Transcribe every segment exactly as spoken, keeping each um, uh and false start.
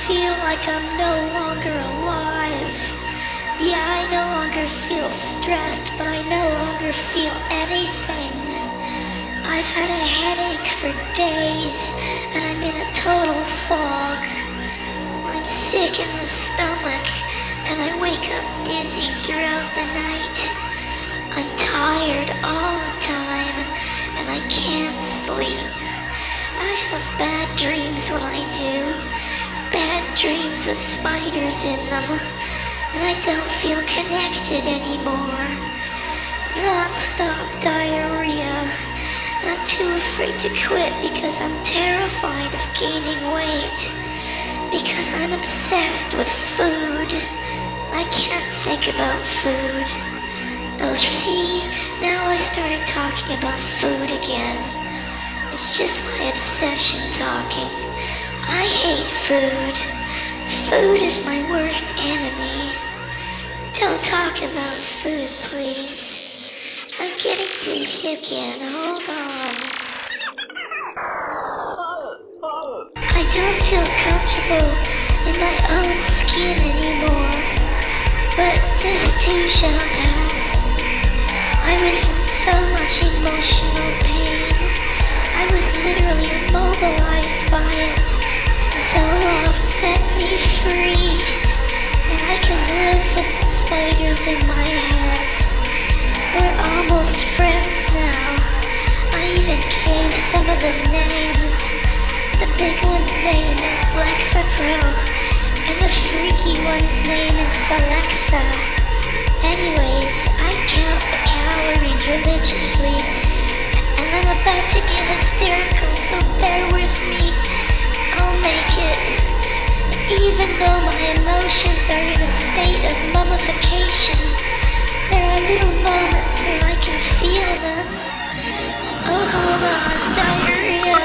feel like I'm no longer alive. Yeah, I no longer feel stressed, but I no longer feel anything. I've had a headache for days, and I'm in a total fog. I'm sick in the stomach, and I wake up dizzy throughout the night. I'm tired all the time, and I can't sleep. I have bad dreams when I do. Bad dreams with spiders in them, and I don't feel connected anymore. Non-stop diarrhea. I'm too afraid to quit because I'm terrified of gaining weight. Because I'm obsessed with food. I can't think about food. Oh, see, now I started talking about food again. It's just my obsession talking. I hate food. Food is my worst enemy. Don't talk about food, please. I'm getting dizzy again. Hold on. I don't feel comfortable in my own skin anymore. But this too shall pass. I was in so much emotional pain. I was literally immobilized by it. Zoloft set me free, and I can live with the spiders in my head. We're almost friends now. I even gave some of them names. The big one's name is Lexapro, and the freaky one's name is Celexa. Anyways, I count the calories religiously, and I'm about to get hysterical, so bear with me. I'll make it. Even though my emotions are in a state of mummification, there are little moments where I can feel them. Oh, hold on, diarrhea.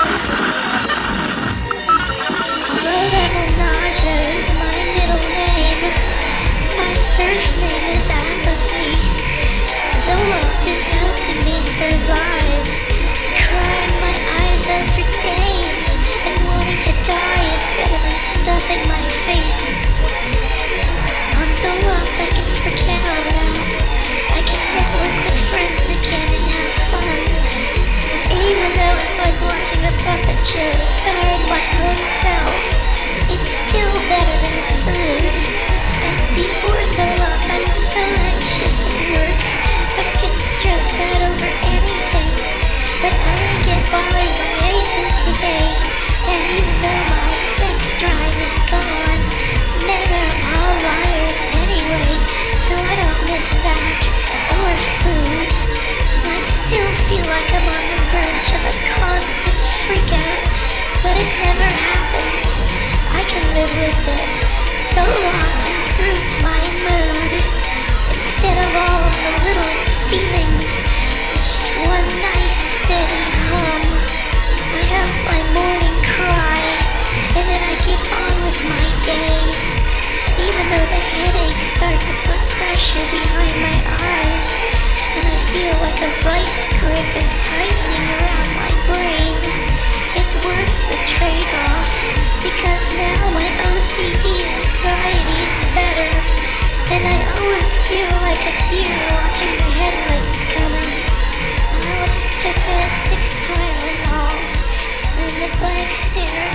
Low level nausea is my middle name. My first name is apathy. Zoloft is helping me survive. Crying my eyes out for days and wanting to die is better than stuffing my face. On Zoloft I can forget all that. I can network with friends again and have fun. Even though it's like watching a puppet show starring my own self, it's still better than food. And before Zoloft I was so anxious at work. I would get stressed out over anything. But I didn't get bothered by anything today. And even though my sex drive is gone, men are all liars anyway, so I don't miss that. Or food. I still feel like I'm on the verge of a constant freakout, but it never happens. I can live with it. Zoloft improved my mood. Instead of all of the little feelings, it's just one nice steady hum. I have my morning cry, and then I get on with my day. Even though the headaches start to put pressure behind my eyes, and I feel like a vice grip is tightening around my brain, it's worth the trade-off, because now my O C D anxiety is better, and I always feel like a deer watching the headlights coming. I just took uh, six Tylenols, and the blank stare